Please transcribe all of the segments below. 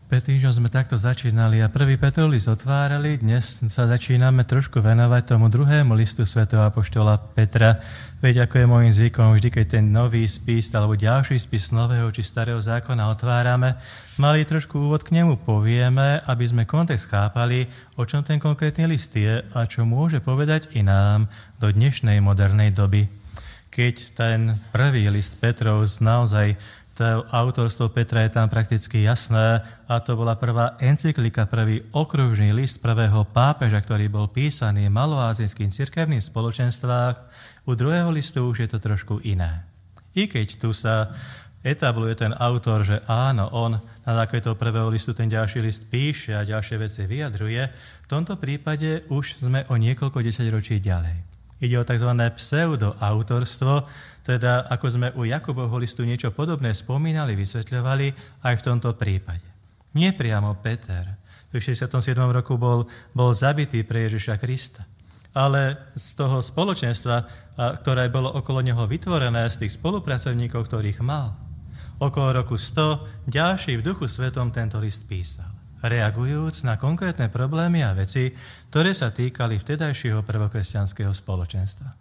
Pred týždňom sme takto začínali a prvý Petrov list otvárali. Dnes sa začíname trošku venovať tomu druhému listu svätého apoštola Petra. Veď ako je môjim zvykom, vždy keď ten nový spis alebo ďalší spis nového či starého zákona otvárame, malý trošku úvod k nemu povieme, aby sme kontext chápali, o čom ten konkrétny list je a čo môže povedať i nám do dnešnej modernej doby. Keď ten prvý list Petrov naozaj to autorstvo Petra je tam prakticky jasné a to bola prvá encyklika, prvý okružný list prvého pápeža, ktorý bol písaný maloázijským cirkevným spoločenstvách. U druhého listu už je to trošku iné. I keď tu sa etabluje ten autor, že áno, on na základe toho prvého listu ten ďalší list píše a ďalšie veci vyjadruje, v tomto prípade už sme o niekoľko desaťročí ďalej. Ide o tzv. Pseudoautorstvo, teda ako sme u Jakubovho listu niečo podobné spomínali, vysvetľovali aj v tomto prípade. Nepriamo Peter v 67. roku bol zabitý pre Ježiša Krista, ale z toho spoločenstva, ktoré bolo okolo neho vytvorené, z tých spolupracovníkov, ktorých mal, okolo roku 100, ďalší v Duchu Svetom tento list písal, reagujúc na konkrétne problémy a veci, ktoré sa týkali vtedajšieho prvokresťanského spoločenstva.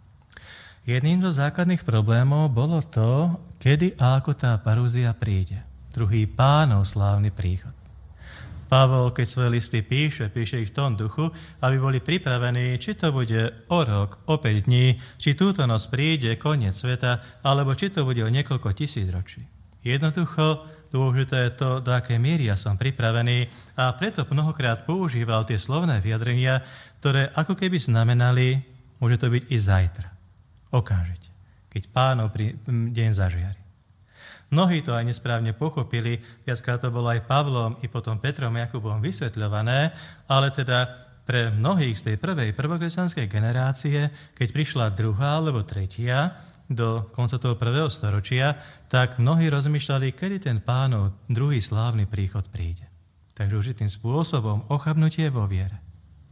Jedným zo základných problémov bolo to, kedy a ako tá parúzia príde. Druhý Pánov slávny príchod. Pavol, keď svoje listy píše ich v tom duchu, aby boli pripravení, či to bude o rok, o 5 dní, či túto noc príde koniec sveta, alebo či to bude o niekoľko tisícročí. Jednoducho, dôležité je to, do akej miery ja som pripravený a preto mnohokrát používal tie slovné vyjadrenia, ktoré ako keby znamenali, môže to byť i zajtra, okamžite, keď Pánov deň zažiari. Mnohí to aj nesprávne pochopili, viackrát to bolo aj Pavlom i potom Petrom a Jakubom vysvetľované, ale teda pre mnohých z tej prvej prvokresťanskej generácie, keď prišla druhá alebo tretia, do konca toho prvého storočia, tak mnohí rozmýšľali, kedy ten Pánov druhý slávny príchod príde. Takže určitým spôsobom ochabnutie vo viere.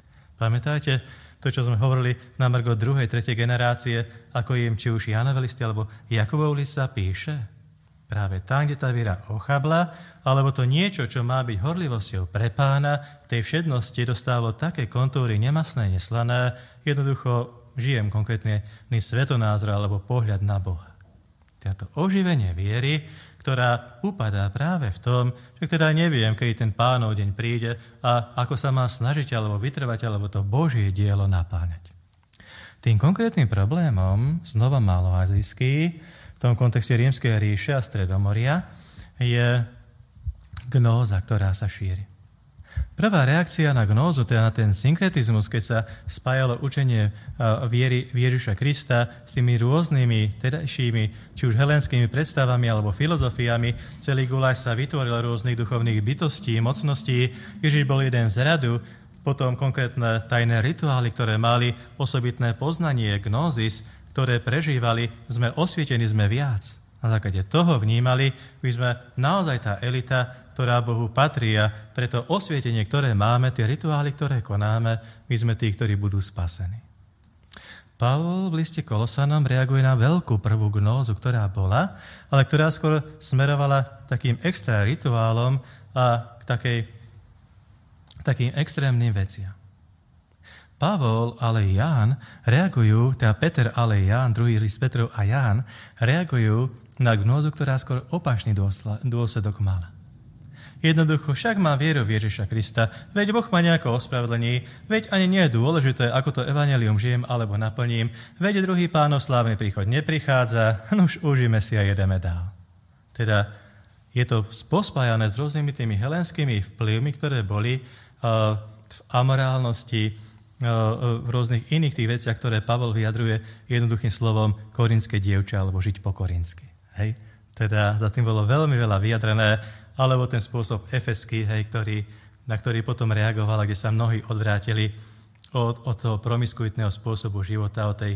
Pamätáte to, čo sme hovorili na margo druhej, tretej generácie, ako im či už Jánov list alebo Jakubov list sa píše? Práve tam, kde tá viera ochabla, alebo to niečo, čo má byť horlivosťou pre Pána, v tej všednosti dostávalo také kontúry nemasné, neslané, jednoducho žijem konkrétne svetonázor alebo pohľad na Boha. Toto oživenie viery, ktorá upadá práve v tom, že teda neviem, kedy ten Pánov deň príde a ako sa má snažiť alebo vytrvať, alebo to Božie dielo napáňať. Tým konkrétnym problémom, znova maloázijský, v tom kontexte Rímskej ríše a Stredomoria, je gnóza, ktorá sa šíri. Prvá reakcia na gnózu, teda na ten synkretizmus, keď sa spájalo učenie viery Ježiša Krista s tými rôznymi tedajšími, či už helénskými predstavami alebo filozofiami, celý guláš sa vytvoril rôznych duchovných bytostí, mocností. Ježiš bol jeden z radu, potom konkrétne tajné rituály, ktoré mali osobitné poznanie, gnózis, ktoré prežívali, sme osvietení, sme viac. Na základe toho vnímali, my sme naozaj tá elita, ktorá Bohu patrí a preto osvietenie, ktoré máme, tie rituály, ktoré konáme, my sme tí, ktorí budú spasení. Pavol v liste Kolosanom reaguje na veľkú prvú gnózu, ktorá bola, ale ktorá skôr smerovala takým extra rituálom a k takým extrémnym veciam. Pavol, ale i Ján reagujú, teda Peter, ale i Ján, druhý list Petrov a Ján, reagujú na gnózu, ktorá skôr opačný dôsledok mala. Jednoducho, však má vieru v Ježiša Krista, veď Boh ma nejako ospravedlení, veď ani nie je dôležité, ako to evanjelium žijem alebo naplním, veď druhý Pánov slávny príchod neprichádza, už užíme si a jedeme dál. Teda je to pospájané s rôznymi tými helénskymi vplyvmi, ktoré boli v amorálnosti, v rôznych iných tých veciach, ktoré Pavol vyjadruje jednoduchým slovom korínske dievča alebo žiť po korínsky. Hej? Teda za tým bolo veľmi veľa vyjadrené, alebo ten spôsob efeský, na ktorý potom reagovala, kde sa mnohí odvrátili od toho promiskuitného spôsobu života, od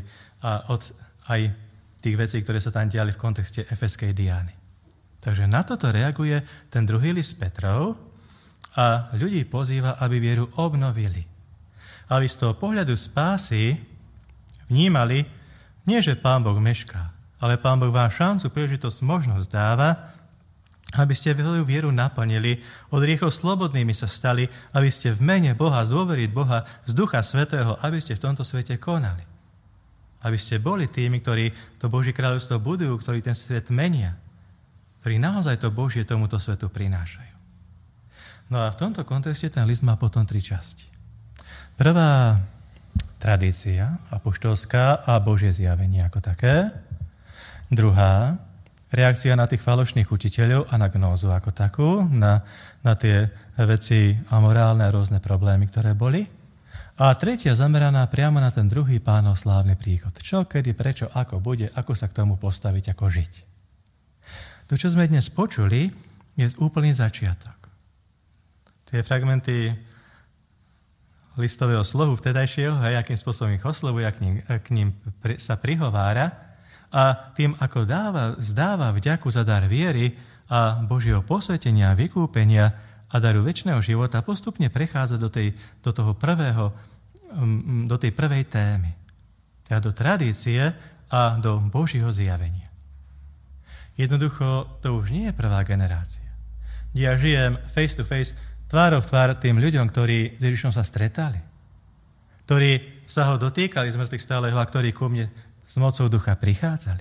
aj tých vecí, ktoré sa tam diali v kontexte efeskej Diány. Takže na toto reaguje ten druhý list Petrov a ľudí pozýva, aby vieru obnovili. Aby z toho pohľadu spásy vnímali, nie že Pán Boh mešká, ale Pán Boh vám šancu, príležitosť, možnosť dáva, aby ste svoju vieru naplnili, od hriechov slobodnými sa stali, aby ste v mene Boha, z dôvery Boha, z Ducha Svätého, aby ste v tomto svete konali. Aby ste boli tými, ktorí to Božie kráľovstvo budujú, ktorí ten svet menia, ktorí naozaj to Božie tomuto svetu prinášajú. No a v tomto kontexte ten list má potom 3 časti. Prvá, tradícia apoštolská a Božie zjavenie ako také. Druhá, reakcia na tých falošných učiteľov a na gnózu ako takú, na tie veci amorálne a rôzne problémy, ktoré boli. A tretia zameraná priamo na ten druhý Pánov slávny príchod. Čo, kedy, prečo, ako bude, ako sa k tomu postaviť, ako žiť. To, čo sme dnes počuli, je úplný začiatok. Tie fragmenty listového slohu vtedajšieho, akým spôsobom ich oslovuje a k ním sa prihovára, a tým, ako zdáva vďaku za dar viery a Božieho posvetenia, vykúpenia a daru večného života, postupne prechádza do tej prvej témy. Teda do tradície a do Božieho zjavenia. Jednoducho, to už nie je prvá generácia. Ja žijem face to face, tvárou v tvár tým ľuďom, ktorí s Ježišom sa stretali, ktorí sa ho dotýkali z mŕtvych stálého a ktorí ku mne s mocou ducha prichádzali.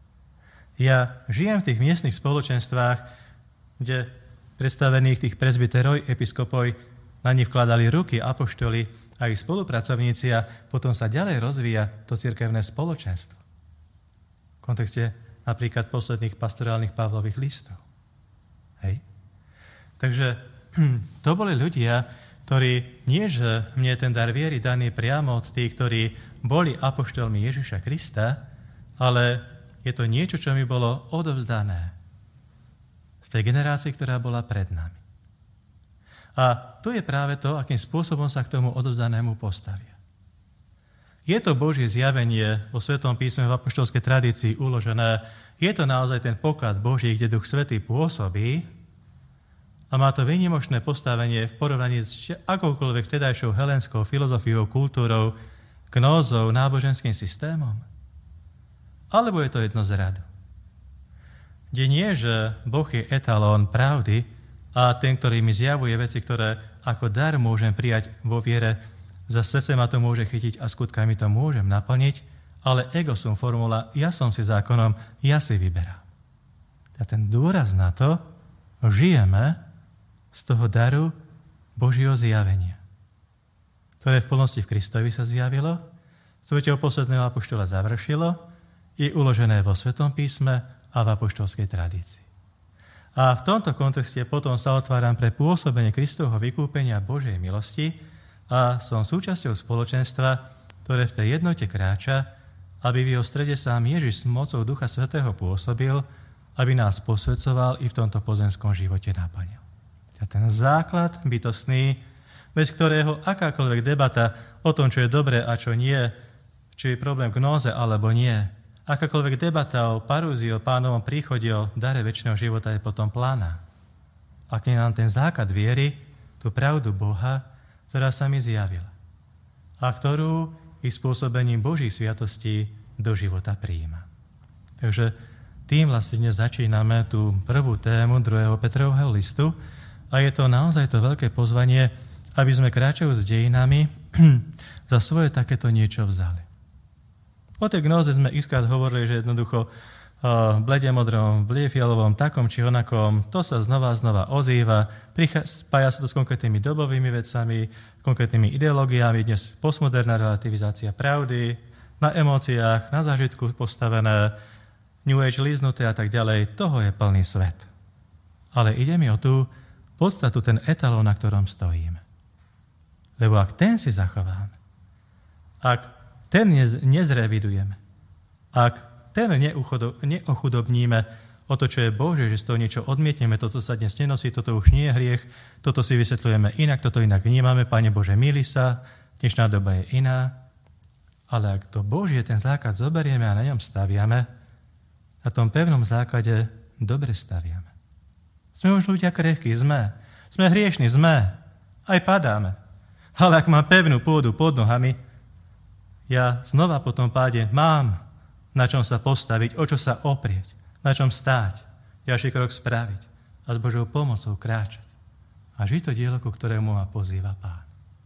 Ja žijem v tých miestnych spoločenstvách, kde predstavených tých presbyterov, episkopoj, na nich vkladali ruky apoštoli a ich spolupracovníci a potom sa ďalej rozvíja to cirkevné spoločenstvo. V kontexte napríklad posledných pastorálnych Pavlových listov. Hej? Takže to boli ľudia, ktorí nie, že mne ten dar viery daný priamo od tých, ktorí boli apoštolmi Ježiša Krista, ale je to niečo, čo mi bolo odovzdané z tej generácie, ktorá bola pred nami. A tu je práve to, akým spôsobom sa k tomu odovzdanému postavia. Je to Božie zjavenie vo Svetom písme v apoštolskej tradícii uložené. Je to naozaj ten poklad Boží, kde Duch Svätý pôsobí a má to výnimočné postavenie v porovnaní s akoukoľvek vtedajšou helenskou filozofiou, kultúrou, gnózou, náboženským systémom? Alebo je to jedno z radu? Kde nie, že Boh je etalón pravdy a ten, ktorý mi zjavuje veci, ktoré ako dar môžem prijať vo viere, za srdce ma to môže chytiť a skutkami to môžem naplniť, ale ego sum formula, ja som si zákonom, ja si vyberám. A ten dôraz na to, žijeme z toho daru Božieho zjavenia, ktoré v plnosti v Kristovi sa zjavilo, svätého posledného apoštola završilo, je uložené vo Svetom písme a v apoštolskej tradícii. A v tomto kontexte potom sa otváram pre pôsobenie Kristovho vykúpenia Božej milosti a som súčasťou spoločenstva, ktoré v tej jednote kráča, aby v jeho strede sám Ježiš s mocou Ducha Svätého pôsobil, aby nás posvedcoval i v tomto pozemskom živote naplnil. A ten základ bytostný, bez ktorého akákoľvek debata o tom, čo je dobré a čo nie, či je problém gnóze alebo nie, akákoľvek debata o parúzii, o Pánovom príchode, o dare večného života je potom plána. Ak nie nám ten základ viery, tú pravdu Boha, ktorá sa mi zjavila a ktorú i spôsobením Božích sviatostí do života prijíma. Takže tým vlastne dnes začíname tú prvú tému 2. Petrovho listu a je to naozaj to veľké pozvanie, aby sme kráčajú s dejinami za svoje takéto niečo vzali. O tej gnóze sme xkrát hovorili, že jednoducho blede modrom, bliefialovom, takom či onakom, to sa znova ozýva, spája sa to s konkrétnymi dobovými vecami, konkrétnymi ideológiami, dnes postmoderná relativizácia pravdy, na emóciách, na zážitku postavené, New Age líznuté a tak ďalej, toho je plný svet. Ale ide mi o tú podstatu, ten etalón, na ktorom stojíme. Lebo ak ten si zachováme, ak ten nezrevidujeme, ak ten neochudobníme o to, čo je Božie, že z toho niečo odmietneme, toto sa dnes nenosí, toto už nie je hriech, toto si vysvetľujeme inak, toto inak vnímame, Pane Bože, milí sa, dnešná doba je iná, ale ak to Božie, ten základ zoberieme a na ňom staviame, na tom pevnom základe dobre staviame. Sme už ľudia krehkí, sme hriešni, aj padáme, ale ak mám pevnú pôdu pod nohami, ja znova po tom páde mám na čom sa postaviť, o čo sa oprieť, na čom stáť, ďalší krok spraviť. a s Božou pomocou kráčať a žiť to dielo, ku ktorému ma pozýva Pán.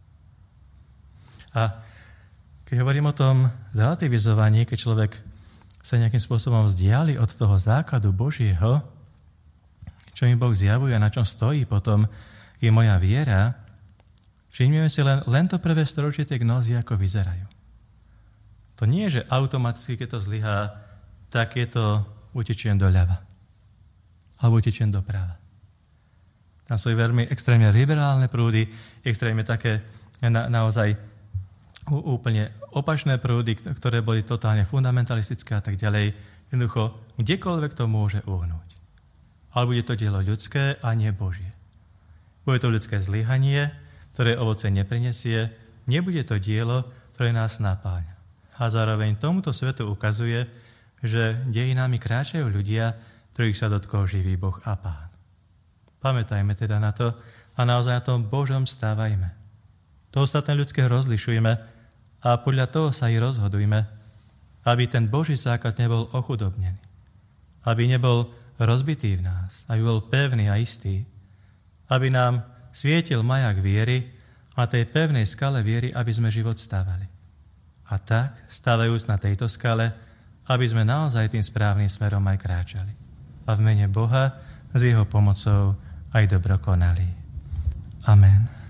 A keď hovorím o tom zrelativizovaní, keď človek sa nejakým spôsobom vzdiali od toho základu Božieho, čo mi Boh zjavuje a na čom stojí potom je moja viera, všimneme si len to prvé storočie tie gnózy, ako vyzerajú. To nie je, že automaticky, keď to zlyhá, tak je to utečiem doľava. Alebo utečiem doprava. Tam sú veľmi extrémne liberálne prúdy, extrémne také naozaj úplne opačné prúdy, ktoré boli totálne fundamentalistické a tak ďalej. Jednoducho, kdekoľvek to môže uhnúť. Ale bude to dielo ľudské a nie Božie. Bude to ľudské zlyhanie, ktoré ovoce neprinesie, nebude to dielo, ktoré nás napáľa. A zároveň tomuto svetu ukazuje, že dejinami kráčajú ľudia, ktorých sa dotkol živý Boh a Pán. Pamätajme teda na to a naozaj na tom Božom stávajme. To ostatné ľudské rozlišujme a podľa toho sa i rozhodujme, aby ten Boží základ nebol ochudobnený, aby nebol rozbitý v nás, aby bol pevný a istý, aby nám svietil majak viery a tej pevnej skale viery, aby sme život stávali. A tak, stávajúc na tejto skale, aby sme naozaj tým správnym smerom aj kráčali. A v mene Boha s jeho pomocou aj dobro konali. Amen.